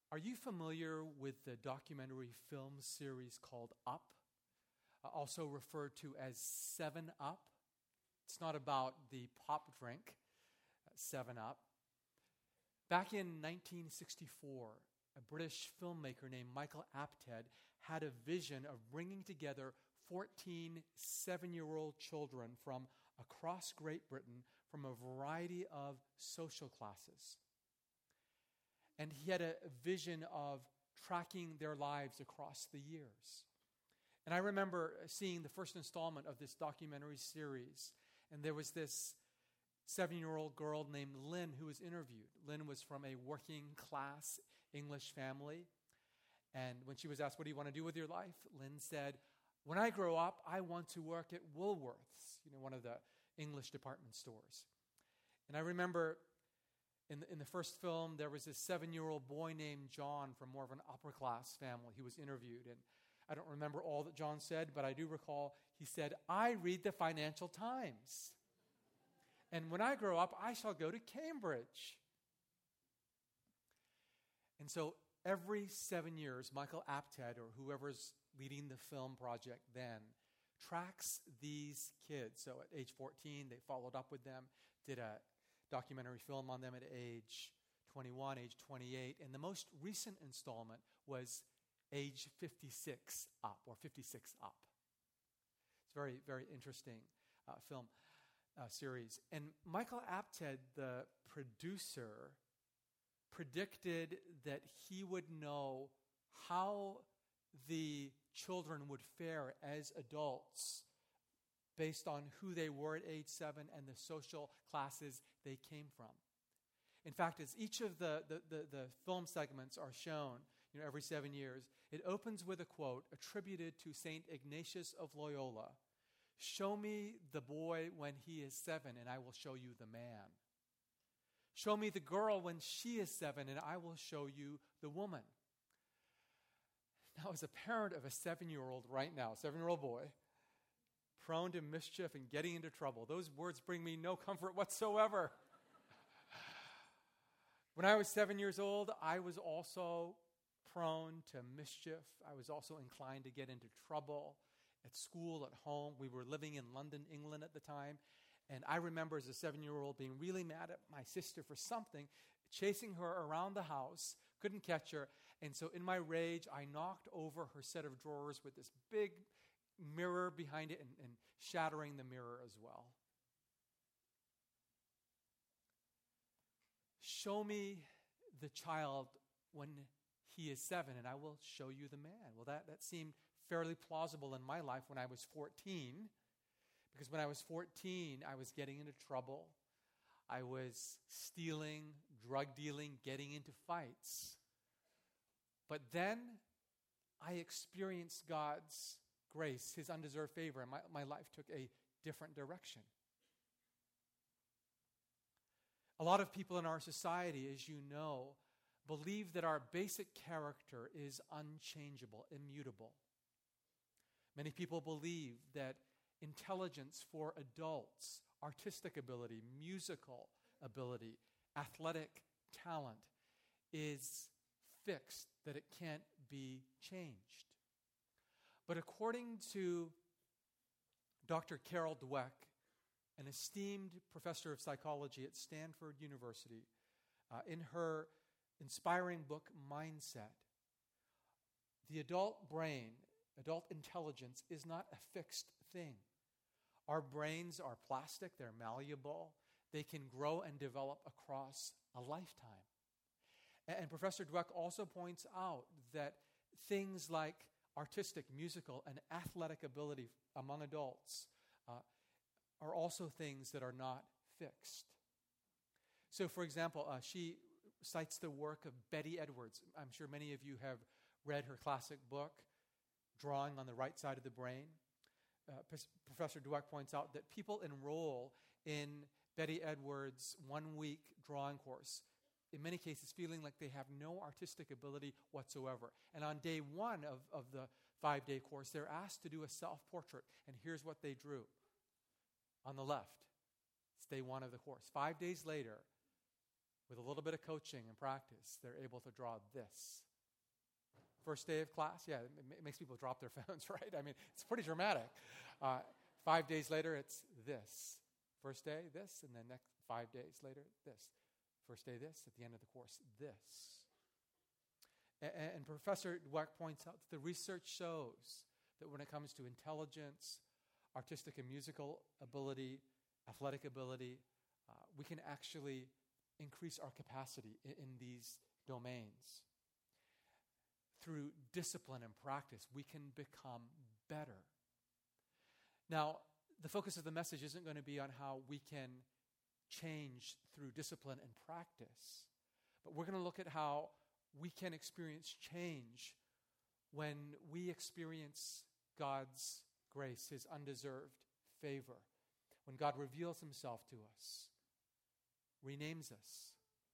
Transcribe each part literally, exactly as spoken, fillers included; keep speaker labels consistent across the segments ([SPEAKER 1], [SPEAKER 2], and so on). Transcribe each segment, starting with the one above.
[SPEAKER 1] Are you familiar with the documentary film series called Up, uh, also referred to as Seven Up? It's not about the pop drink, uh, Seven Up. Back in nineteen sixty-four, a British filmmaker named Michael Apted had a vision of bringing together fourteen seven-year-old children from across Great Britain from a variety of social classes. And he had a vision of tracking their lives across the years. And I remember seeing the first installment of this documentary series, and there was this seven-year-old girl named Lynn who was interviewed. Lynn was from a working-class English family, and when she was asked, what do you want to do with your life? Lynn said, when I grow up, I want to work at Woolworths, you know, one of the English department stores. And I remember in the, in the first film, there was this seven-year-old boy named John from more of an upper-class family. He was interviewed, and I don't remember all that John said, but I do recall he said, I read the Financial Times. And when I grow up, I shall go to Cambridge. And so every seven years, Michael Apted, or whoever's leading the film project then, tracks these kids. So at age fourteen, they followed up with them, did a documentary film on them at age twenty-one, age twenty-eight. And the most recent installment was age fifty-six up, or fifty-six up. It's a very, very interesting uh, film uh, series. And Michael Apted, the producer, predicted that he would know how the children would fare as adults based on who they were at age seven and the social classes they came from. In fact, as each of the, the, the, the film segments are shown, you know, every seven years, it opens with a quote attributed to Saint Ignatius of Loyola. Show me the boy when he is seven, and I will show you the man. Show me the girl when she is seven, and I will show you the woman. Now, as a parent of a seven-year-old right now, seven-year-old boy, prone to mischief and getting into trouble, those words bring me no comfort whatsoever. When I was seven years old, I was also prone to mischief. I was also inclined to get into trouble at school, at home. We were living in London, England at the time. And I remember as a seven-year-old being really mad at my sister for something, chasing her around the house, couldn't catch her. And so in my rage, I knocked over her set of drawers with this big mirror behind it and, and shattering the mirror as well. Show me the child when he is seven, and I will show you the man. Well, that, that seemed fairly plausible in my life when I was fourteen, because when I was fourteen, I was getting into trouble. I was stealing, drug dealing, getting into fights. But then I experienced God's grace, His undeserved favor, and my, my life took a different direction. A lot of people in our society, as you know, believe that our basic character is unchangeable, immutable. Many people believe that intelligence for adults, artistic ability, musical ability, athletic talent is fixed, that it can't be changed. But according to Doctor Carol Dweck, an esteemed professor of psychology at Stanford University, uh, in her inspiring book, Mindset, the adult brain, adult intelligence is not a fixed thing. Our brains are plastic, they're malleable, they can grow and develop across a lifetime. And, and Professor Dweck also points out that things like artistic, musical, and athletic ability among adults uh, are also things that are not fixed. So, for example, uh, she cites the work of Betty Edwards. I'm sure many of you have read her classic book, Drawing on the Right Side of the Brain. Uh, P- Professor Dweck points out that people enroll in Betty Edwards' one-week drawing course, in many cases feeling like they have no artistic ability whatsoever. And on day one of, of the five-day course, they're asked to do a self-portrait. And here's what they drew. On the left, it's day one of the course. Five days later, with a little bit of coaching and practice, they're able to draw this. First day of class, yeah, it, it makes people drop their phones, right? I mean, it's pretty dramatic. Uh, five days later, it's this. First day, this, and then next five days later, this. First day, this. At the end of the course, this. And, and Professor Dweck points out that the research shows that when it comes to intelligence, artistic and musical ability, athletic ability, uh, we can actually increase our capacity in, in these domains. Through discipline and practice, we can become better. Now, the focus of the message isn't going to be on how we can change through discipline and practice, but we're going to look at how we can experience change when we experience God's grace, His undeserved favor, when God reveals Himself to us, renames us,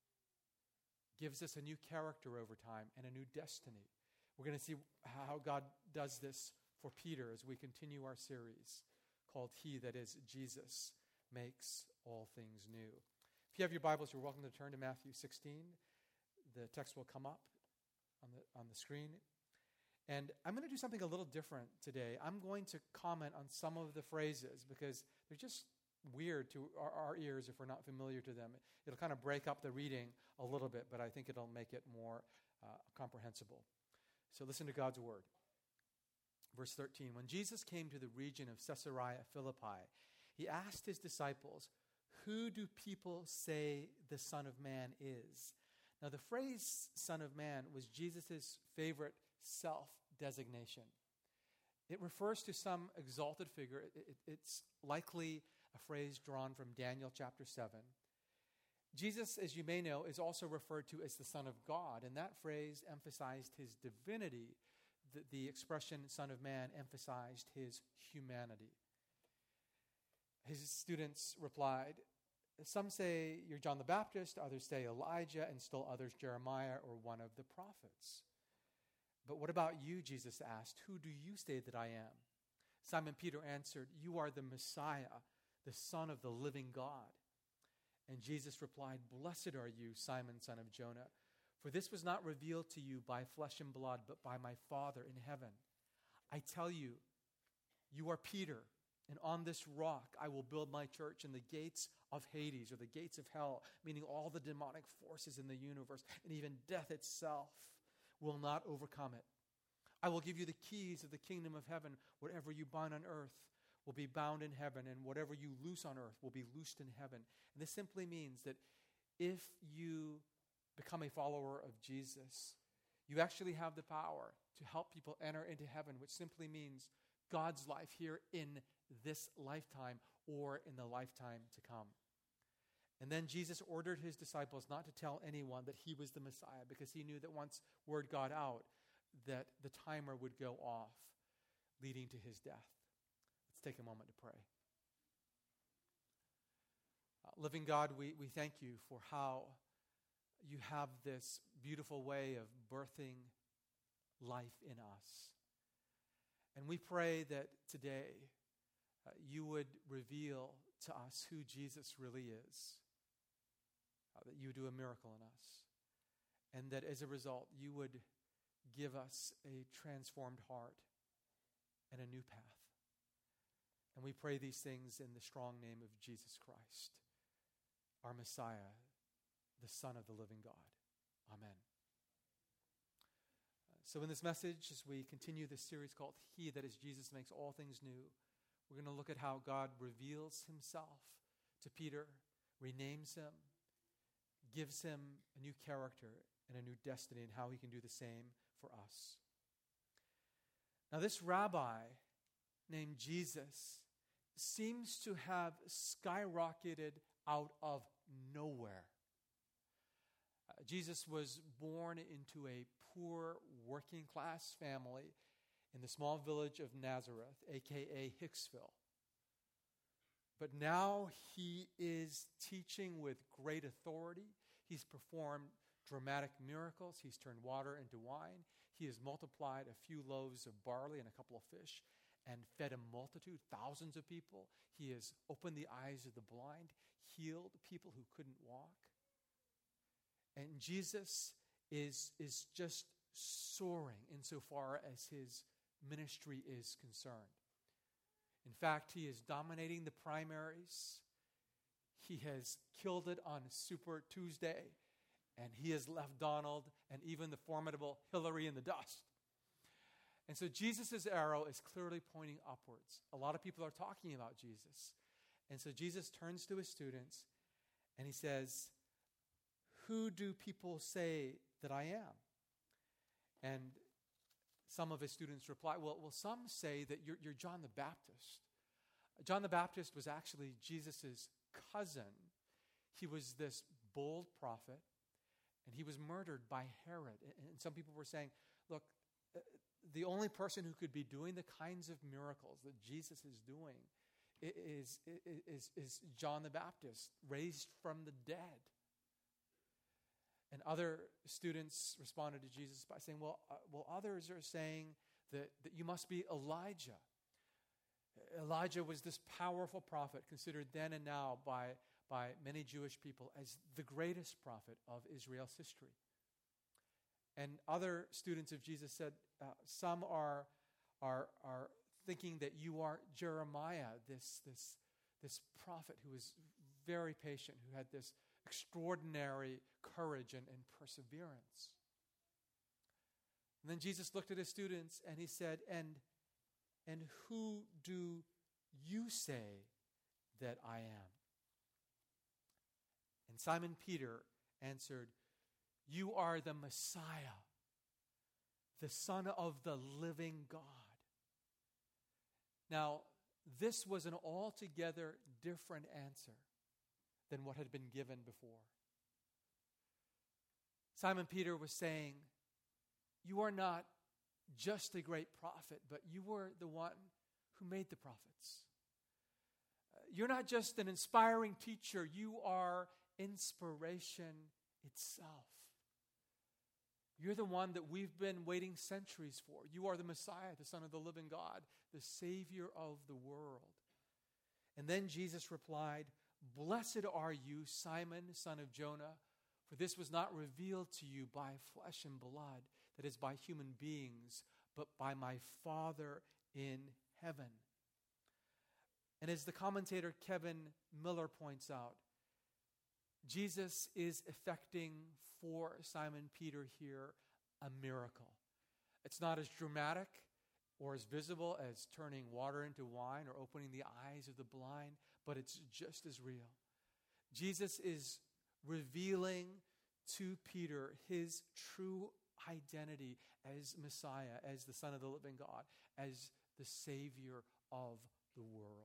[SPEAKER 1] gives us a new character over time and a new destiny. We're going to see how God does this for Peter as we continue our series called He, that is, Jesus, Makes All Things New. If you have your Bibles, you're welcome to turn to Matthew sixteen. The text will come up on the on the screen. And I'm going to do something a little different today. I'm going to comment on some of the phrases because they're just weird to our, our ears if we're not familiar to them. It'll kind of break up the reading a little bit, but I think it'll make it more uh, comprehensible. So listen to God's word. Verse thirteen, when Jesus came to the region of Caesarea Philippi, he asked his disciples, "Who do people say the Son of Man is?" Now the phrase Son of Man was Jesus' favorite self-designation. It refers to some exalted figure. It, it, it's likely a phrase drawn from Daniel chapter seven. Jesus, as you may know, is also referred to as the Son of God, and that phrase emphasized his divinity. The, the expression Son of Man emphasized his humanity. His students replied, "Some say you're John the Baptist, others say Elijah, and still others Jeremiah or one of the prophets." "But what about you?" Jesus asked. "Who do you say that I am?" Simon Peter answered, "You are the Messiah, the Son of the living God." And Jesus replied, "Blessed are you, Simon, son of Jonah, for this was not revealed to you by flesh and blood, but by my Father in heaven. I tell you, you are Peter, and on this rock I will build my church, and the gates of Hades, or the gates of hell, meaning all the demonic forces in the universe, and even death itself, will not overcome it. I will give you the keys of the kingdom of heaven. Whatever you bind on earth will be bound in heaven, and whatever you loose on earth will be loosed in heaven." And this simply means that if you become a follower of Jesus, you actually have the power to help people enter into heaven, which simply means God's life here in this lifetime or in the lifetime to come. And then Jesus ordered his disciples not to tell anyone that he was the Messiah, because he knew that once word got out, that the timer would go off, leading to his death. Let's take a moment to pray. Uh, living God, we, we thank you for how you have this beautiful way of birthing life in us. And we pray that today uh, you would reveal to us who Jesus really is, uh, that you would do a miracle in us, and that as a result you would give us a transformed heart and a new path. And we pray these things in the strong name of Jesus Christ, our Messiah, the Son of the living God. Amen. Uh, so in this message, as we continue this series called He, that is, Jesus Makes All Things New, we're going to look at how God reveals himself to Peter, renames him, gives him a new character and a new destiny, and how he can do the same for us. Now, this rabbi named Jesus seems to have skyrocketed out of nowhere. Uh, Jesus was born into a poor working class family in the small village of Nazareth, aka Hicksville. But now he is teaching with great authority. He's performed dramatic miracles. He's turned water into wine. He has multiplied a few loaves of barley and a couple of fish and fed a multitude, thousands of people. He has opened the eyes of the blind, healed people who couldn't walk. And Jesus is, is just soaring insofar as his ministry is concerned. In fact, he is dominating the primaries. He has killed it on Super Tuesday, and he has left Donald and even the formidable Hillary in the dust. And so Jesus' arrow is clearly pointing upwards. A lot of people are talking about Jesus. And so Jesus turns to his students and he says, "Who do people say that I am?" And some of his students reply, well, well some say that you're, you're John the Baptist. John the Baptist was actually Jesus' cousin. He was this bold prophet, and he was murdered by Herod. And some people were saying, look, the only person who could be doing the kinds of miracles that Jesus is doing is, is, is John the Baptist, raised from the dead. And other students responded to Jesus by saying, well, uh, well others are saying that, that you must be Elijah. Elijah was this powerful prophet, considered then and now by, by many Jewish people as the greatest prophet of Israel's history. And other students of Jesus said, uh, some are, are, are thinking that you are Jeremiah, this, this, this prophet who was very patient, who had this extraordinary courage and, and perseverance. And then Jesus looked at his students and he said, and, and who do you say that I am? And Simon Peter answered, you are the Messiah, the Son of the living God. Now, this was an altogether different answer than what had been given before. Simon Peter was saying, you are not just a great prophet, but you were the one who made the prophets. Uh, you're not just an inspiring teacher, you are inspiration itself. You're the one that we've been waiting centuries for. You are the Messiah, the Son of the living God, the Savior of the world. And then Jesus replied, blessed are you, Simon, son of Jonah, for this was not revealed to you by flesh and blood, that is, by human beings, but by my Father in heaven. And as the commentator Kevin Miller points out, Jesus is effecting for Simon Peter here a miracle. It's not as dramatic or as visible as turning water into wine or opening the eyes of the blind, but it's just as real. Jesus is revealing to Peter his true identity as Messiah, as the Son of the living God, as the Savior of the world.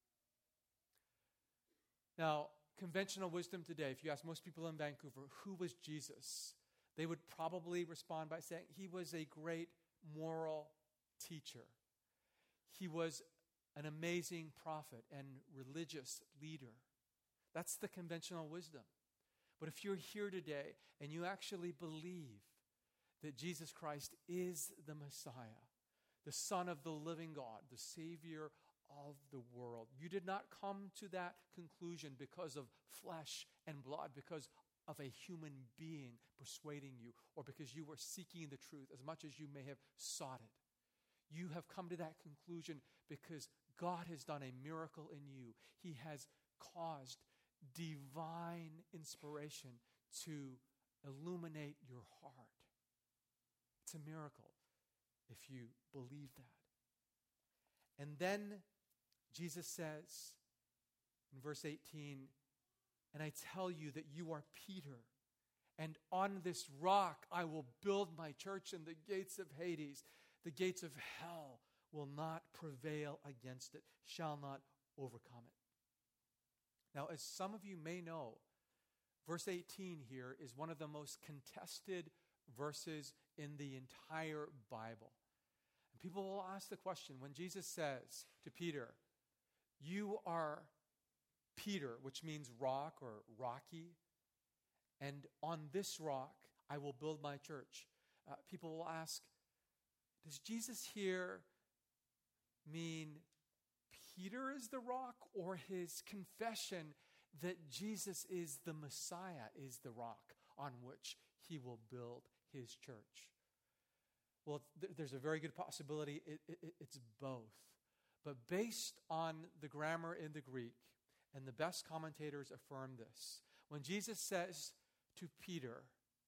[SPEAKER 1] Now, conventional wisdom today, if you ask most people in Vancouver, who was Jesus? They would probably respond by saying he was a great moral teacher. He was an amazing prophet and religious leader. That's the conventional wisdom. But if you're here today and you actually believe that Jesus Christ is the Messiah, the Son of the living God, the Savior of the world, you did not come to that conclusion because of flesh and blood, because of a human being persuading you, or because you were seeking the truth as much as you may have sought it. You have come to that conclusion because God has done a miracle in you. He has caused divine inspiration to illuminate your heart. It's a miracle if you believe that. And then Jesus says in verse eighteen, and I tell you that you are Peter, and on this rock I will build my church, and the gates of Hades, the gates of hell, will not prevail against it, shall not overcome it. Now, as some of you may know, verse eighteen here is one of the most contested verses in the entire Bible. And people will ask the question, when Jesus says to Peter, you are Peter, which means rock or rocky, and on this rock I will build my church. Uh, people will ask, does Jesus here mean Peter is the rock, or his confession that Jesus is the Messiah is the rock on which he will build his church. Well, th- there's a very good possibility it, it, it's both. But based on the grammar in the Greek, and the best commentators affirm this, when Jesus says to Peter,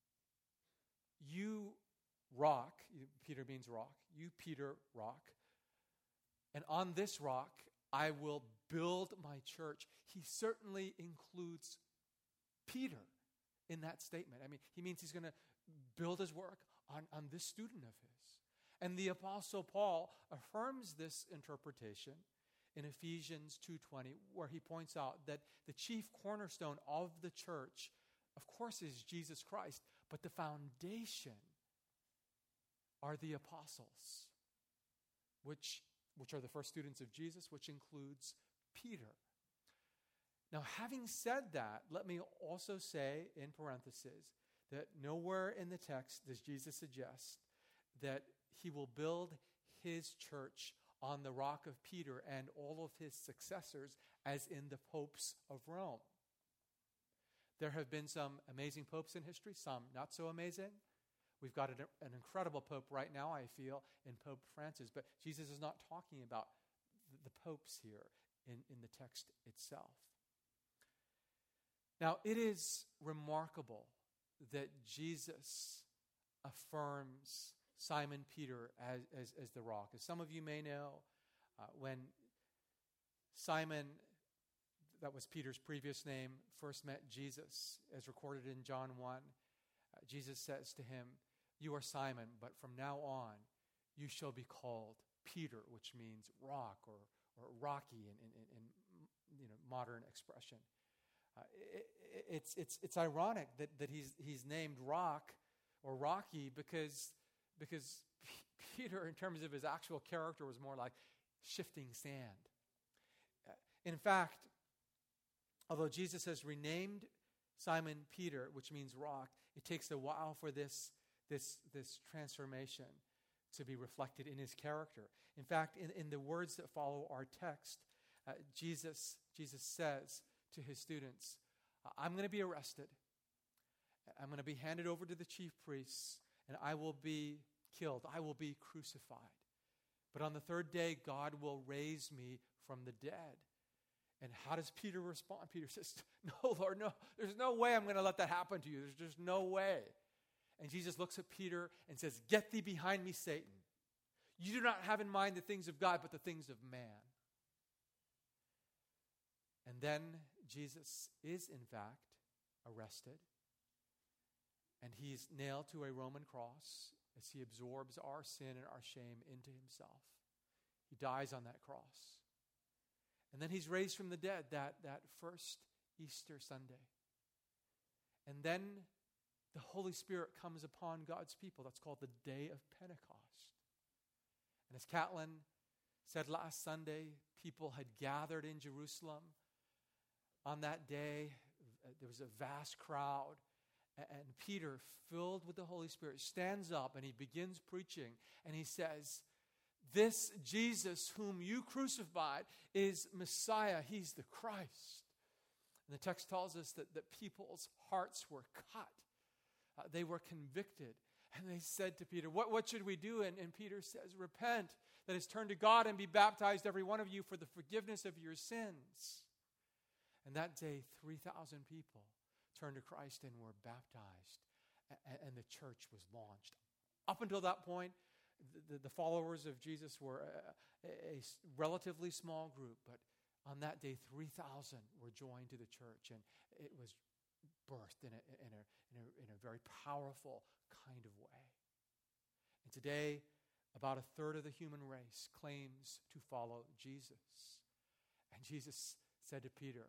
[SPEAKER 1] you rock, Peter means rock, you Peter rock, and on this rock I will build my church, he certainly includes Peter in that statement. I mean, he means he's going to build his work on, on this student of his. And the Apostle Paul affirms this interpretation in Ephesians two twenty, where he points out that the chief cornerstone of the church, of course, is Jesus Christ, but the foundation are the apostles, which, which are the first students of Jesus, which includes Peter. Now, having said that, let me also say in parentheses that nowhere in the text does Jesus suggest that he will build his church on the rock of Peter and all of his successors, as in the popes of Rome. There have been some amazing popes in history, some not so amazing. We've got an, an incredible pope right now, I feel, in Pope Francis, but Jesus is not talking about the, the popes here in, in the text itself. Now, it is remarkable that Jesus affirms Simon Peter as, as, as the rock. As some of you may know, uh, when Simon, that was Peter's previous name, first met Jesus, as recorded in John one, uh, Jesus says to him, you are Simon, but from now on you shall be called Peter, which means rock or, or rocky in, in, in, in you know, modern expression. Uh, it, it's, it's, it's ironic that, that he's, he's named Rock or Rocky because Because P- Peter, in terms of his actual character, was more like shifting sand. Uh, in fact, although Jesus has renamed Simon Peter, which means rock, it takes a while for this, this, this transformation to be reflected in his character. In fact, in, in the words that follow our text, uh, Jesus, Jesus says to his students, I'm going to be arrested. I'm going to be handed over to the chief priests, and I will be killed. I will be crucified. But on the third day, God will raise me from the dead. And how does Peter respond? Peter says, no, Lord, no. There's no way I'm going to let that happen to you. There's just no way. And Jesus looks at Peter and says, get thee behind me, Satan. You do not have in mind the things of God, but the things of man. And then Jesus is, in fact, arrested. And he's nailed to a Roman cross as he absorbs our sin and our shame into himself. He dies on that cross. And then he's raised from the dead that, that first Easter Sunday. And then the Holy Spirit comes upon God's people. That's called the Day of Pentecost. And as Catlin said last Sunday, people had gathered in Jerusalem. On that day, there was a vast crowd. And Peter, filled with the Holy Spirit, stands up and he begins preaching. And he says, this Jesus whom you crucified is Messiah. He's the Christ. And the text tells us that, that people's hearts were cut. Uh, they were convicted. And they said to Peter, what, what should we do? And, and Peter says, repent, that is, turn to God and be baptized, every one of you, for the forgiveness of your sins. And that day, three thousand people turned to Christ and were baptized, and, and the church was launched. Up until that point, the, the followers of Jesus were a, a, a relatively small group, but on that day, three thousand were joined to the church, and it was birthed in a, in a, in a, in a very powerful kind of way. And today, about a third of the human race claims to follow Jesus. And Jesus said to Peter,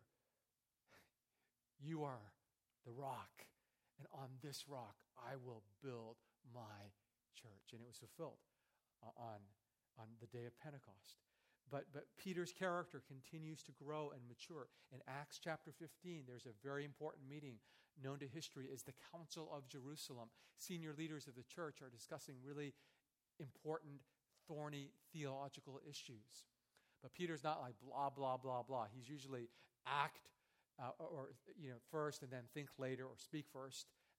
[SPEAKER 1] you are the rock, and on this rock I will build my church. And it was fulfilled uh, on, on the day of Pentecost. But, but Peter's character continues to grow and mature. In Acts chapter fifteen, there's a very important meeting known to history as the Council of Jerusalem. Senior leaders of the church are discussing really important, thorny theological issues. But Peter's not like blah, blah, blah, blah. He's usually act Uh, or, you know, first and then think later, or speak first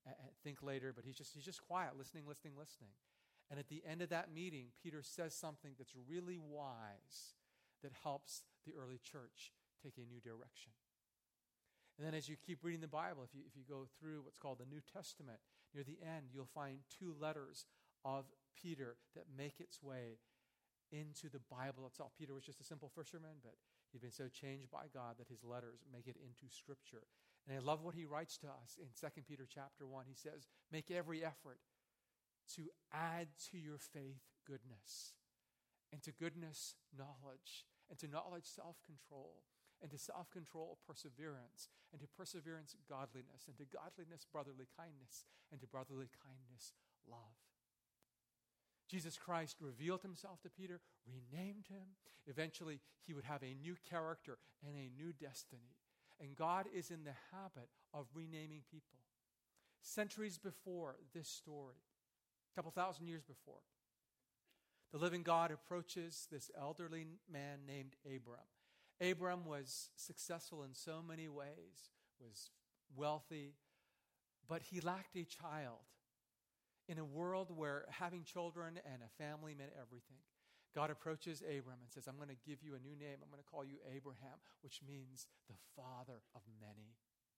[SPEAKER 1] and, and think later, but he's just, he's just quiet, listening, listening, listening. And at the end of that meeting, Peter says something that's really wise that helps the early church take a new direction. And then as you keep reading the Bible, if you, if you go through what's called the New Testament, near the end, you'll find two letters of Peter that make its way into the Bible itself. Peter was just a simple fisherman, but he'd been so changed by God that his letters make it into Scripture. And I love what he writes to us in Second Peter chapter one. He says, make every effort to add to your faith goodness, and to goodness knowledge, and to knowledge self-control, and to self-control perseverance, and to perseverance godliness, and to godliness brotherly kindness, and to brotherly kindness love. Jesus Christ revealed himself to Peter, renamed him. Eventually, he would have a new character and a new destiny. And God is in the habit of renaming people. Centuries before this story, a couple thousand years before, the living God approaches this elderly man named Abram. Abram was successful in so many ways, was wealthy, but he lacked a child. In a world where having children and a family meant everything, God approaches Abram and says, I'm going to give you a new name. I'm going to call you Abraham, which means the father of many.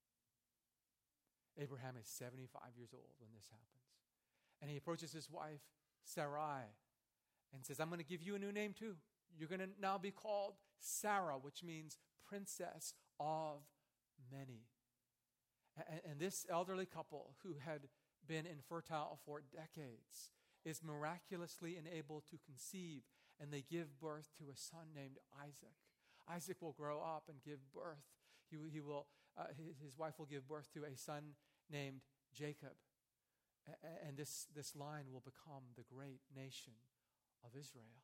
[SPEAKER 1] Abraham is seventy-five years old when this happens. And he approaches his wife, Sarai, and says, I'm going to give you a new name too. You're going to now be called Sarah, which means princess of many. And, and this elderly couple who had been infertile for decades is miraculously enabled to conceive, and they give birth to a son named Isaac. Isaac will grow up and give birth. He, he will, uh, his, his wife will give birth to a son named Jacob. A- and this, this line will become the great nation of Israel.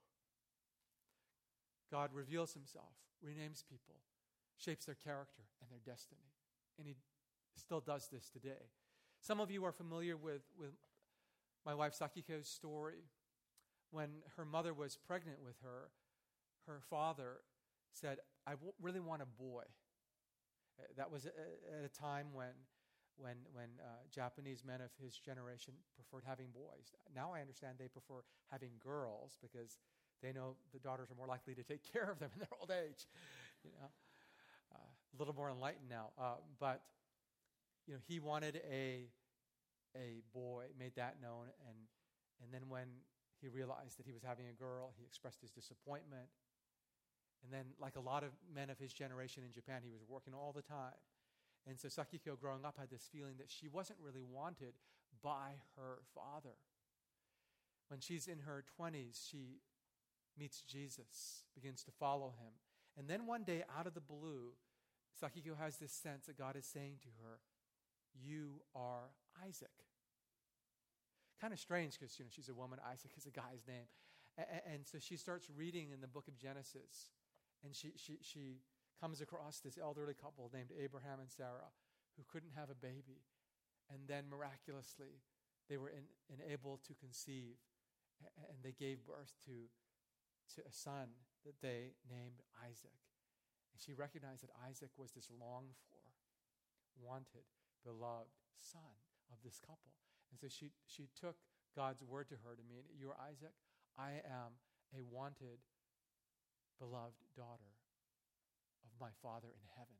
[SPEAKER 1] God reveals himself, renames people, shapes their character and their destiny. And he still does this today. Some of you are familiar with, with my wife Sakiko's story. When her mother was pregnant with her, her father said, I w- really want a boy. Uh, that was a, at a time when, when, when uh, Japanese men of his generation preferred having boys. Now I understand they prefer having girls because they know the daughters are more likely to take care of them in their old age. You know, uh, a little more enlightened now. Uh, but you know, he wanted a a boy, made that known, and and then when he realized that he was having a girl, he expressed his disappointment. And then, like a lot of men of his generation in Japan, he was working all the time. And so Sakiko, growing up, had this feeling that she wasn't really wanted by her father. When she's in her twenties, she meets Jesus, begins to follow him. And then one day, out of the blue, Sakiko has this sense that God is saying to her, you are Isaac. Kind of strange because, you know, she's a woman. Isaac is a guy's name. A- and so she starts reading in the book of Genesis. And she, she, she comes across this elderly couple named Abraham and Sarah who couldn't have a baby. And then miraculously, they were in, enabled to conceive. And they gave birth to, to a son that they named Isaac. And she recognized that Isaac was this longed for, wanted, beloved son of this couple. And so she, she took God's word to her to mean, you are Isaac, I am a wanted, beloved daughter of my Father in heaven.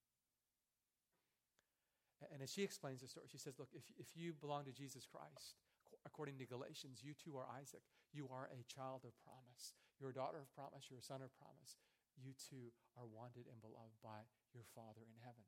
[SPEAKER 1] And as she explains the story, she says, look, if, if you belong to Jesus Christ, according to Galatians, you too are Isaac. You are a child of promise. You're a daughter of promise. You're a son of promise. You too are wanted and beloved by your Father in heaven.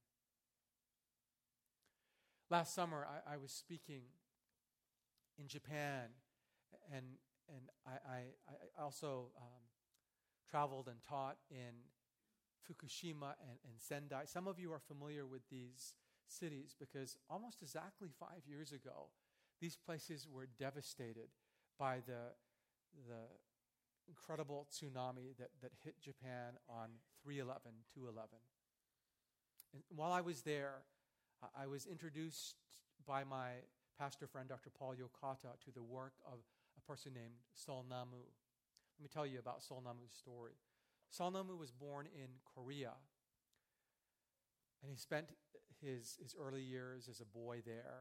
[SPEAKER 1] Last summer, I, I was speaking in Japan, and and I, I, I also um, traveled and taught in Fukushima and, and Sendai. Some of you are familiar with these cities because almost exactly five years ago, these places were devastated by the, the incredible tsunami that, that hit Japan on three eleven, two eleven. And while I was there, uh, I was introduced by my pastor friend, Doctor Paul Yokata, to the work of a person named Solnamu. Let me tell you about Solnamu's story. Solnamu was born in Korea, and he spent his, his early years as a boy there.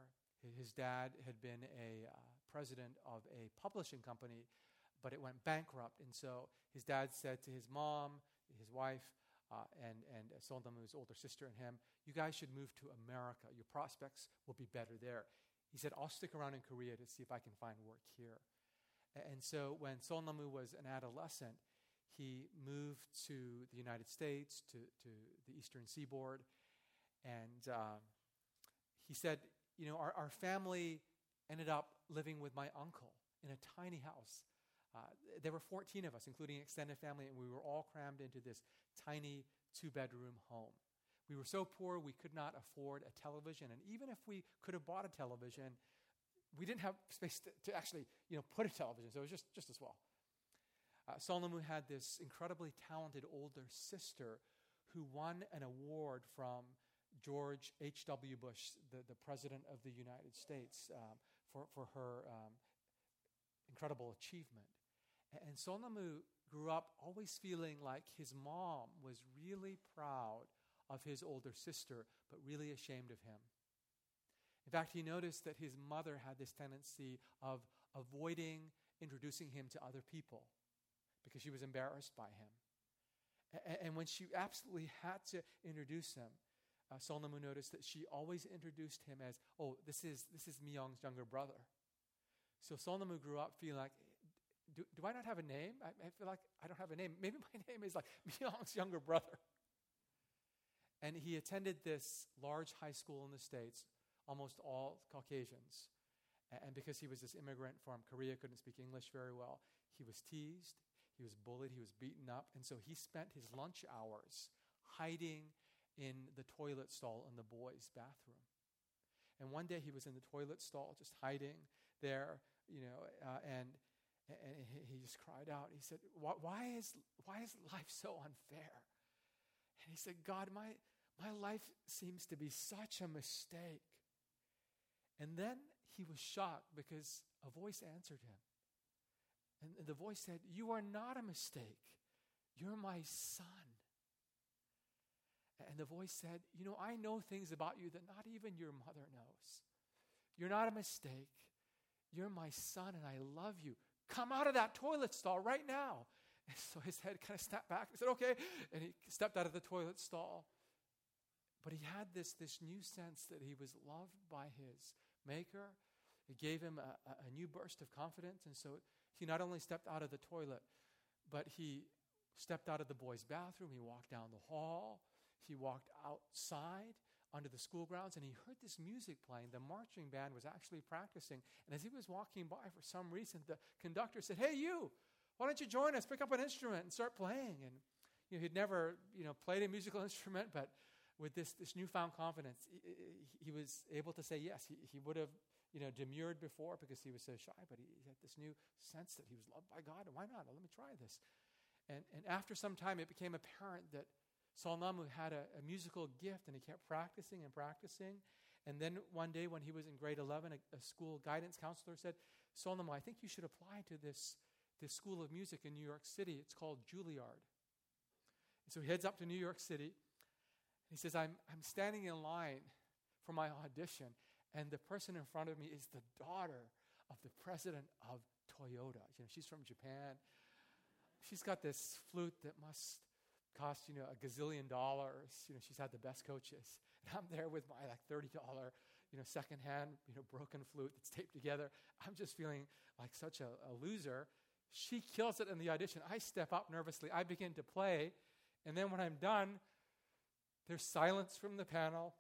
[SPEAKER 1] His dad had been a uh, president of a publishing company, but it went bankrupt. And so his dad said to his mom, his wife, uh, and, and Solnamu's older sister and him, you guys should move to America. Your prospects will be better there. He said, I'll stick around in Korea to see if I can find work here. And so when Solnamu was an adolescent, he moved to the United States, to, to the Eastern Seaboard. And uh, he said, you know, our, our family ended up living with my uncle in a tiny house. Uh, there were fourteen of us, including extended family, and we were all crammed into this tiny two-bedroom home. We were so poor we could not afford a television, and even if we could have bought a television, we didn't have space to, to actually, you know, put a television, so it was just, just as well. Uh, Solnamu had this incredibly talented older sister who won an award from George H W Bush, the, the President of the United States, um, for, for her um, incredible achievement. And Solnamu grew up always feeling like his mom was really proud of his older sister, but really ashamed of him. In fact, he noticed that his mother had this tendency of avoiding introducing him to other people because she was embarrassed by him. A- and when she absolutely had to introduce him, uh, Solnamu noticed that she always introduced him as, oh, this is this is Myung's younger brother. So Solnamu grew up feeling like, do, do I not have a name? I, I feel like I don't have a name. Maybe my name is like Myung's younger brother. And he attended this large high school in the States, almost all Caucasians. And because he was this immigrant from Korea, couldn't speak English very well, he was teased, he was bullied, he was beaten up. And so he spent his lunch hours hiding in the toilet stall in the boys' bathroom. And one day he was in the toilet stall just hiding there, you know, uh, and, and he just cried out. He said, why, why is why is life so unfair? And he said, God, my, my life seems to be such a mistake. And then he was shocked because a voice answered him. And the voice said, you are not a mistake. You're my son. And the voice said, you know, I know things about you that not even your mother knows. You're not a mistake. You're my son and I love you. Come out of that toilet stall right now. And so his head kind of snapped back. He said, okay. And he stepped out of the toilet stall. But he had this, this new sense that he was loved by his maker. It gave him a, a new burst of confidence. And so he not only stepped out of the toilet, but he stepped out of the boys' bathroom. He walked down the hall. He walked outside onto the school grounds, and he heard this music playing. The marching band was actually practicing. And as he was walking by, for some reason, the conductor said, hey, you, why don't you join us, pick up an instrument and start playing? And you know, he'd never you know, played a musical instrument, but with this, this newfound confidence, he, he was able to say yes. He, he would have you know, demurred before because he was so shy, but he, he had this new sense that he was loved by God. And why not? Let me try this. And, and after some time, it became apparent that Solnamu had a, a musical gift, and he kept practicing and practicing. And then one day when he was in grade eleven, a, a school guidance counselor said, Solnamu, I think you should apply to this, this school of music in New York City. It's called Juilliard. And so he heads up to New York City. He says, I'm, I'm standing in line for my audition, and the person in front of me is the daughter of the president of Toyota. You know, she's from Japan. She's got this flute that must cost, you know, a gazillion dollars. You know, she's had the best coaches. And I'm there with my like thirty dollars, you know, secondhand, you know, broken flute that's taped together. I'm just feeling like such a, a loser. She kills it in the audition. I step up nervously. I begin to play. And then when I'm done, there's silence from the panel.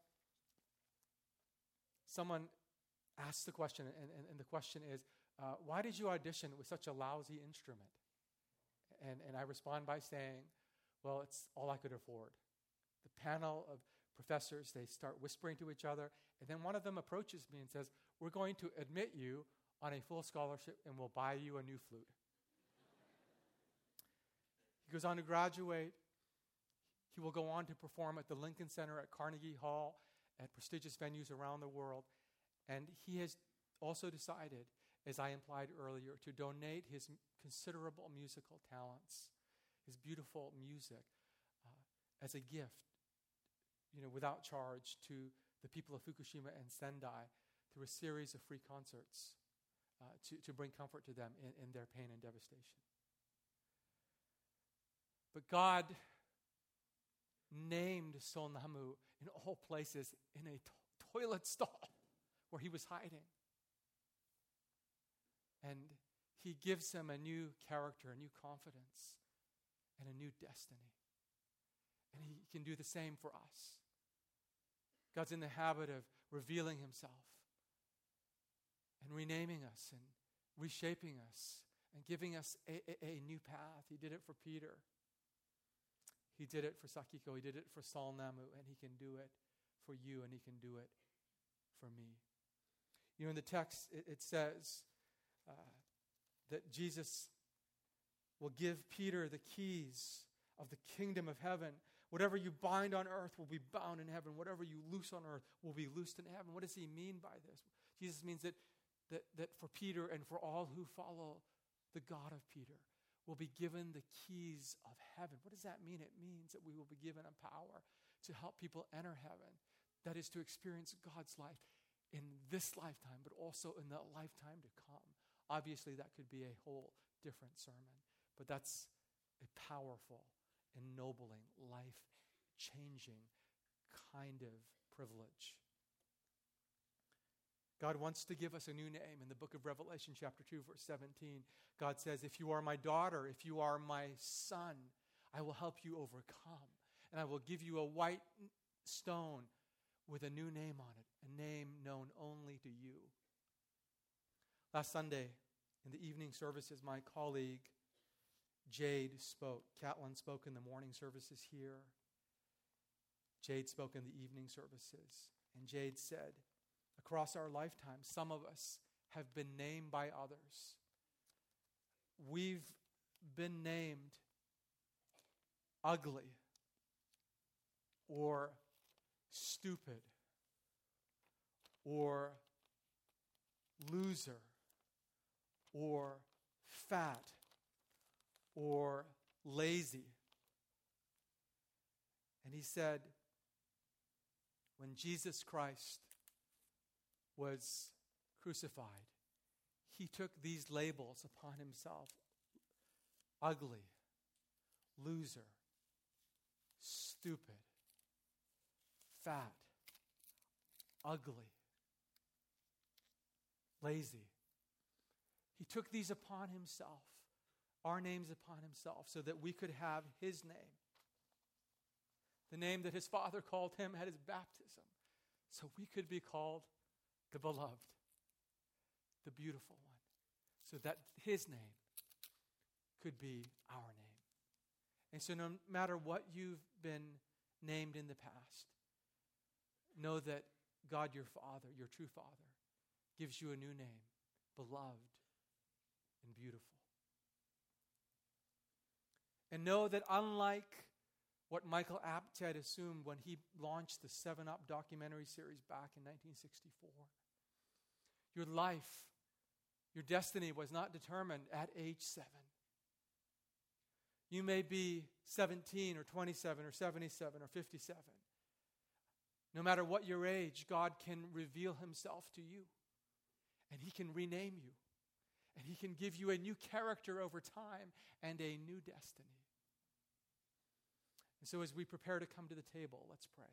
[SPEAKER 1] Someone asks the question, and, and, and the question is, uh, why did you audition with such a lousy instrument? And, and I respond by saying, well, it's all I could afford. The panel of professors, they start whispering to each other, and then one of them approaches me and says, we're going to admit you on a full scholarship, and we'll buy you a new flute. He goes on to graduate. He will go on to perform at the Lincoln Center, at Carnegie Hall, at prestigious venues around the world. And he has also decided, as I implied earlier, to donate his considerable musical talents, his beautiful music, uh, as a gift, you know, without charge to the people of Fukushima and Sendai through a series of free concerts uh, to, to bring comfort to them in, in their pain and devastation. But God named Sol Namu in all places in a to- toilet stall where he was hiding. And he gives him a new character, a new confidence, and a new destiny. And he can do the same for us. God's in the habit of revealing himself and renaming us and reshaping us and giving us a, a, a new path. He did it for Peter. He did it for Sakiko. He did it for Sol Namu, and he can do it for you, and he can do it for me. You know, in the text, it, it says uh, that Jesus will give Peter the keys of the kingdom of heaven. Whatever you bind on earth will be bound in heaven. Whatever you loose on earth will be loosed in heaven. What does he mean by this? Jesus means that, that, that for Peter and for all who follow the God of Peter, will be given the keys of heaven. What does that mean? It means that we will be given a power to help people enter heaven. That is to experience God's life in this lifetime, but also in the lifetime to come. Obviously, that could be a whole different sermon, but that's a powerful, ennobling, life-changing kind of privilege. God wants to give us a new name. In the book of Revelation, chapter two, verse seventeen, God says, if you are my daughter, if you are my son, I will help you overcome. And I will give you a white stone with a new name on it, a name known only to you. Last Sunday, in the evening services, my colleague Jade spoke. Catlin spoke in the morning services here. Jade spoke in the evening services. And Jade said, across our lifetime, some of us have been named by others. We've been named ugly or stupid or loser or fat or lazy. And he said, when Jesus Christ was crucified, he took these labels upon himself: ugly, loser, stupid, fat, ugly, lazy. He took these upon himself, our names upon himself, so that we could have his name, the name that his Father called him at his baptism, so we could be called the beloved, the beautiful one, so that his name could be our name. And so no matter what you've been named in the past, know that God, your Father, your true Father, gives you a new name, beloved and beautiful. And know that unlike what Michael Apted assumed when he launched the seven up documentary series back in nineteen sixty-four, your life, your destiny was not determined at age seven. You may be seventeen or twenty-seven or seventy-seven or fifty-seven. No matter what your age, God can reveal himself to you. And he can rename you. And he can give you a new character over time and a new destiny. And so as we prepare to come to the table, let's pray.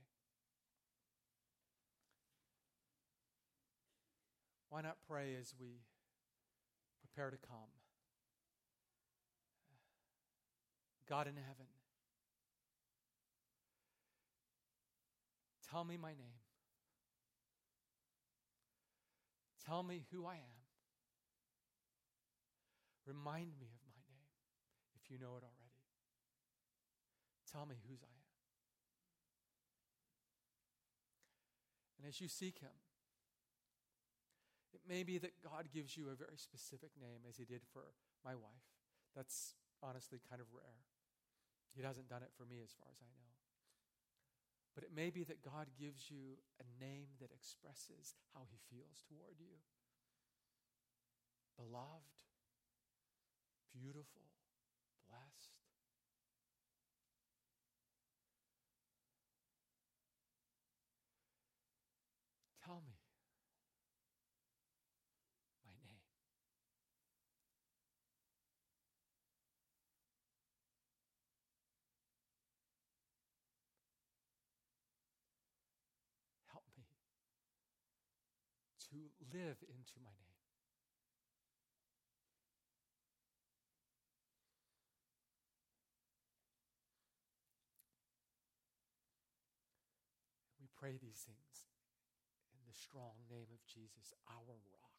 [SPEAKER 1] Why not pray as we prepare to come? God in heaven, tell me my name. Tell me who I am. Remind me of my name, if you know it already. Tell me whose I am. And as you seek him, it may be that God gives you a very specific name, as he did for my wife. That's honestly kind of rare. He hasn't done it for me as far as I know. But it may be that God gives you a name that expresses how he feels toward you. Beloved, beautiful, blessed. Tell me. to live into my name. We pray these things in the strong name of Jesus, our rock.